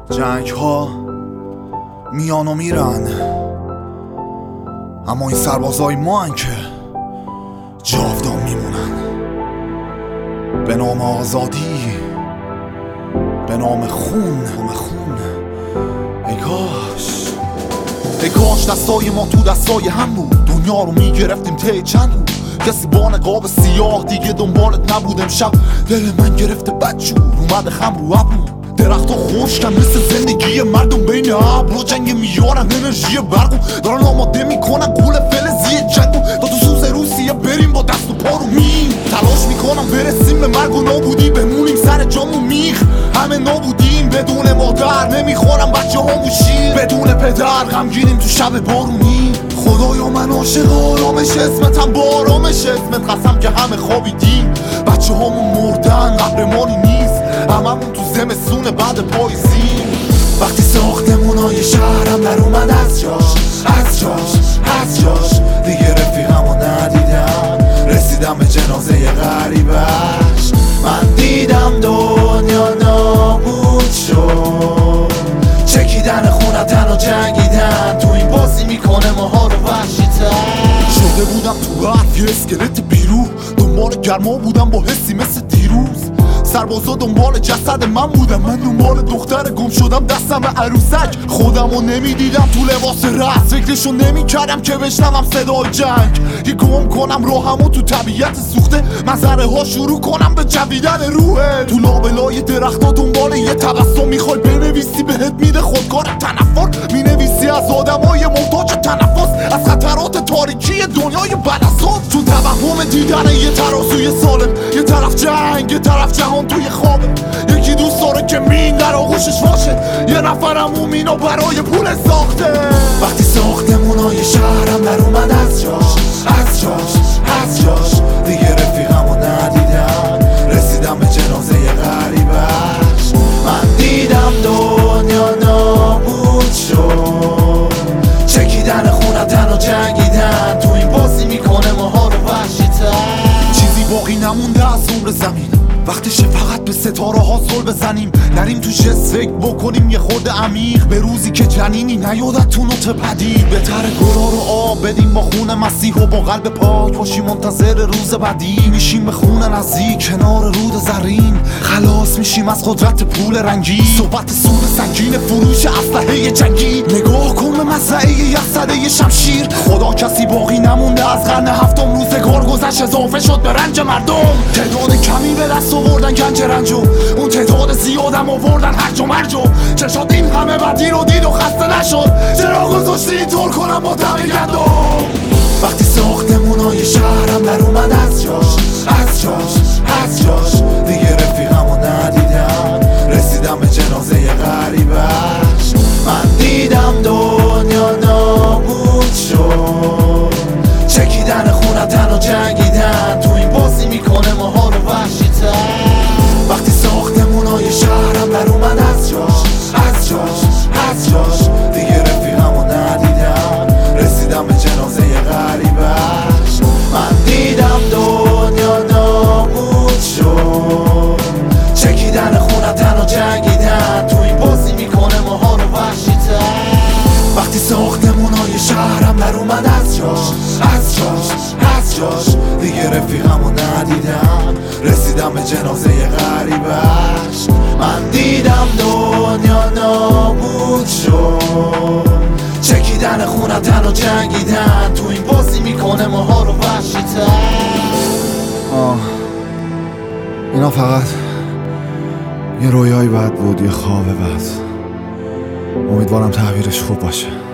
جنگ ها میان و میرن، اما این سربازای ما هن که جاودان میمونن. به نام آزادی، به نام خون. ای کاش دستای ما تو دستای هم بود، دنیا رو میگرفتیم ته چند بود. کسی با نقاب سیاه دیگه دنبالت نبود. امشب دل من گرفته بدجور، اومده خم رو ابرو. درخت ها خشکن مثل زندگی مردم بین ابرو. جنگ میارن انرژی برقو، دارن آماده میکنن گول فلزی جنگو. تا تو سوز روسیه بریم با دست و پا رو میم. تلاش میکنم برسیم به مرگ و نابودی، بمونیم سر جامو میخ. همه نابودیم بدون مادر، نمیخورم بچه ها موشیم بدون پدر. غمگینیم تو شب بارونی. خدایا من عاشق آرامش اسمتم، با آرامش اسمت قسم که همه خوابیدیم. بچه هامون مردن قهرمانی نیست، هممون تو زمستون بعد پاییزی. وقتی ساختمونای شهرم در اومد از جاش دیگه رفیقمو ندیدم. رسیدم به جنازه غریبش، من دیدم دنیا نابود شد. چکیدن خونتن و جنگیدن، تو این بازی میکنه ماها رو وحشی‌تر. شده بودم تو برف یه اسکلت بیرو، دنبال گرما بودم با حسی مثل دیروز. سربازا دنبال جسد من بودم، من دنبال دختر گم شدم دستم عروسک. خودمو نمیدیدم تو لباس رقص، فکرشو نمیکردم که بشنوم صدای جنگ. یه گم کنم راهمو تو طبیعت سوخته، منظره ها شروع کنم به جویدن روحه. تو لابلای درختا دنبال یه تبسم میخوای بنویسی، بهت میده خودکار تنفر. مینویسی از آدمای محتاج تنفس، از خطرات تاریکی دنیای بداساس. تو توهم دیدن یه ترازوی سالم، یه طرف جنگ یه طرف جهان توی خوابه. یکی دوست داره که مین در آغوشش باشه، یه نفرم اون مینو برای پول ساخته. وقتی ساختمونای شهرم در اومد از جاش دیگه رفیقمو ندیدم. رسیدم به جنازه غریبش، من دیدم دنیا نابود شد. چکیدن خونتن و جنگیدن، تو این بازی میکنه ماها رو وحشی‌تر. چیزی باقی نمونده از عمر زمین، وقتشه فقط به ستاره ها زل بزنیم. نریم تو جس فکر بکنیم یه خورده عمیق، به روزی که جنینی نیادت تو نوت پدید. بهتره گلا رو آب بدیم با خون مسیح و با قلب پاک باشیم منتظر روز بعدی. میشیم به خون نزدیک کنار رود زرین، خلاص میشیم از قدرت پول رنگی. صحبت سود سنگین فروش اسلحه جنگی، نگاه کن به مزرعه یخزده شمشیر. خدا کسی باقی نمونده از قرن هفتم، روزگار گذشت اضافه شد به رنج مردم. تعداد کمی به دست آوردن گنج رنجو، اون تعداد زیادم آوردن هرج و مرجو. چشات این همه بدی رو دید و خسته نشد، چرا گذاشتی اینطور کنم با دم گندم. وقتی ساختمونای شهرم در اومد از جاش دیگه رفیقمو ندیدم. رسیدم به جنازه غریبش، من دیدم دنیا نابود شد. چکیدن خونتن و جنگیدن، تو این بازی میکنه ماها رو وحشی‌تر. وقتی ساختمونای شهرم در اومد از جاش دیگه رفیقمو ندیدم. رسیدم به جنازه غریبش، من دیدم دنیا نابود شد. چکیدن خونتن و جنگیدن، تو این بازی میکنه ماها رو وحشی‌تر. وقتی ساختمونای شهرم در اومد از جاش دیگه رفیقمو ندیدم. رسیدم به جنازه غریبش، من دیدم دنیا نابود شد. چکیدن خونتن و جنگیدن، تو این بازی میکنه ماها رو وحشی‌تر. اینا فقط یه رویای بد بود، یه خواب بد. امیدوارم تعبیرش خوب باشه.